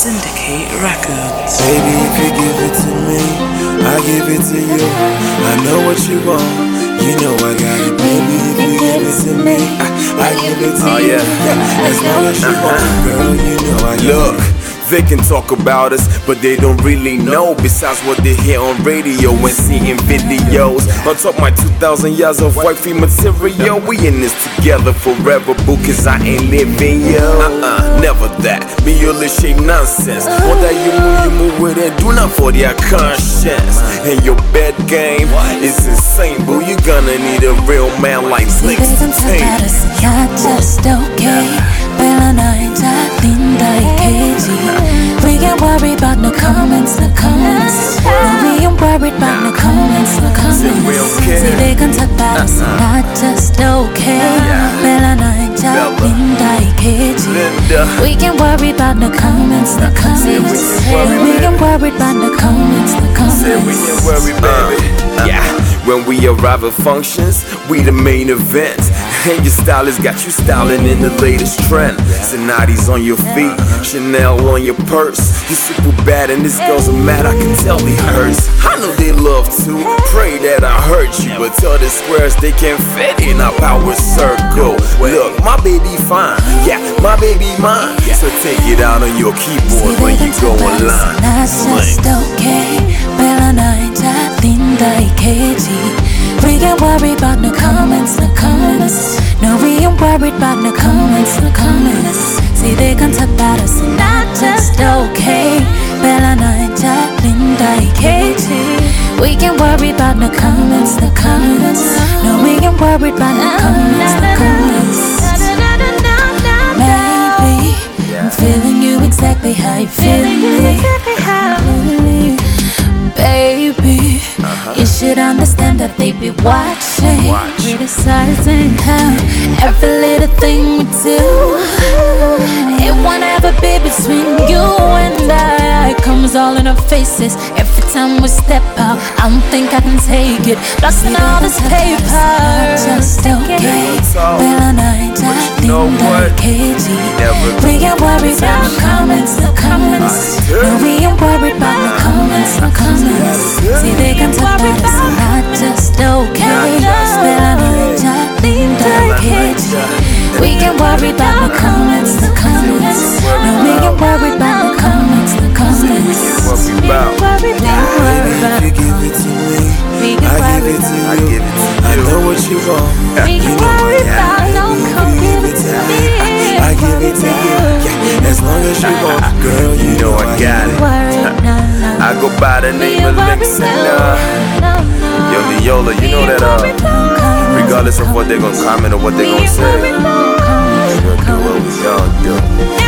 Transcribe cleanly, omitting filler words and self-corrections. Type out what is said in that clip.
Syndicate Records. Baby, if you give it to me, I give it to you. I know what you want, you know I got it. Baby, if you give it to me, I give it to you. As long as you want, girl, you know I got it. They can talk about us, but they don't really know. Besides what they hear on radio and see in videos. On top my 2,000 years of wifey material, we in this together forever, boo, cause I ain't living, yo. Never that. Me, you shake nonsense. What that you move with it, do not for their conscience. And your bed game is insane, boo. You gonna need a real man like Slinks to tame. Not just okay. Well, I think we ain't worried about no comments, no comments. We ain't worried about no comments, no comments. See, they can talk about us, not just okay. Well, I we can worry about no comments, no comments. We can worry about no comments, no comments. We can worry, baby. When we arrive at functions, we the main event. And your stylist got you styling in the latest trend. Sonati's on your feet, Chanel on your purse. You're super bad and this girl's a mad, I can tell he hurts. I know they love to pray that I hurt you, but tell the squares they can't fit in our power circle. Look, my baby fine, yeah, my baby mine. So take it out on your keyboard when you go online. Not just okay, well I we ain't worried about no comments, no comments. No, we ain't worried about no comments, no comments. See, they can talk about us, not just okay. Well, we can worry about no comments, no comments. No, we ain't worried about no comments, no comments. Maybe I'm feeling you exactly how you feel me. Baby, you should understand that they be watching, criticizing how every little thing we do. It won't ever be between you and I. It comes all in our faces every time we step out. I don't think I can take it, lost in all this paper. Just okay, well I we ain't worried about no comments, no comments. No, we ain't worried about no comments, no comments. See, they can talk about us, not just okay. Well, we can worry about no comments, no comments. No, we ain't worried about no comments, no comments. Baby, if you give it to me, I give it to you. I know what you want, you know I got it. If you give it to me, I give it to you. As long as you want, girl, you know I got it. I go by the name of Lynx and Yo, Neola, you know that regardless of what they gon' comment or what they gon' say, we gon' do what we gon' do.